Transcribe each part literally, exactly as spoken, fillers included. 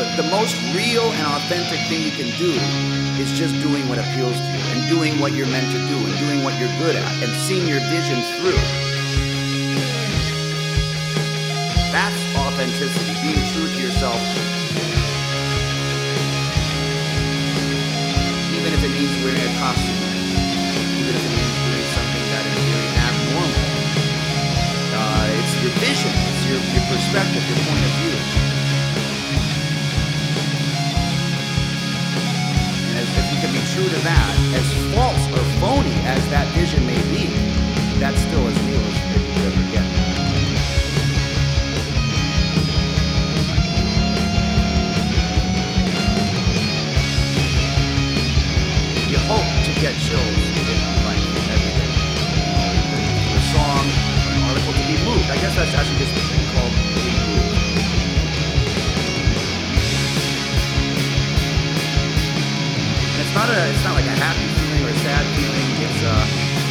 the most real and authentic thing you can do is just doing what appeals to you and doing what you're meant to do and doing what you're good at and seeing your vision through. That's authenticity, being true to yourself. Even if it means wearing a costume, even if it means doing something that is very abnormal. Uh, it's your vision, it's your, your perspective, your point of view. And as, if you can be true to that, as false or phony as that vision may be, that's still as real as you could ever get. You hope to get chills in life every day. A song, or an article to be moved. I guess that's actually just called being moved. And it's not a, it's not like a happy feeling or a sad feeling. It's uh,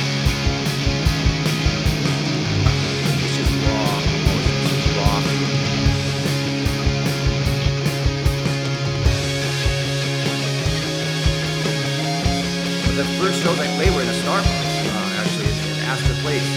it's just raw emotion. It's just raw. The first shows I played were in a Starbucks, uh, actually, in Astor Place.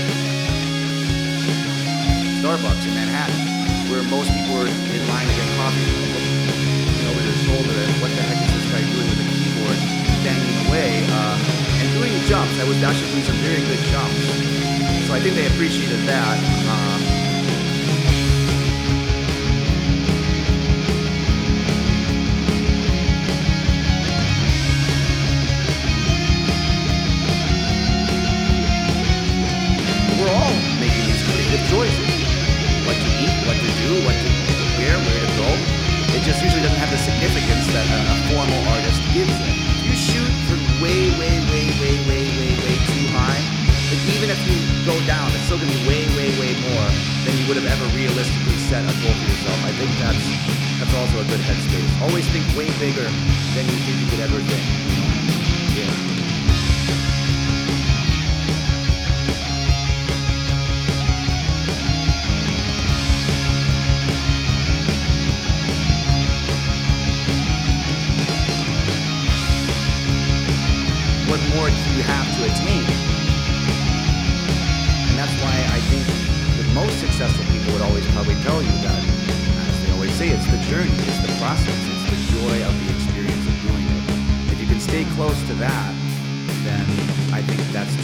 Starbucks in Manhattan, where most people were in line to get coffee, looking over their shoulder at what the heck is this guy doing with a keyboard, banging away, uh, and doing jumps. I was actually doing some very good jumps. So I think they appreciated that. Uh, choices. What to eat, what to do, what to wear, where to go. It just usually doesn't have the significance that a, a formal artist gives it. If you shoot for way, way, way, way, way, way, way too high, then even if you go down, it's still going to be way, way, way more than you would have ever realistically set a goal for yourself. I think that's that's also a good headspace. Always think way bigger than you think you could ever think. Yeah. What more do you have to attain? And that's why I think the most successful people would always probably tell you that, as they always say, it's the journey, it's the process, it's the joy of the experience of doing it. If you can stay close to that, then I think that's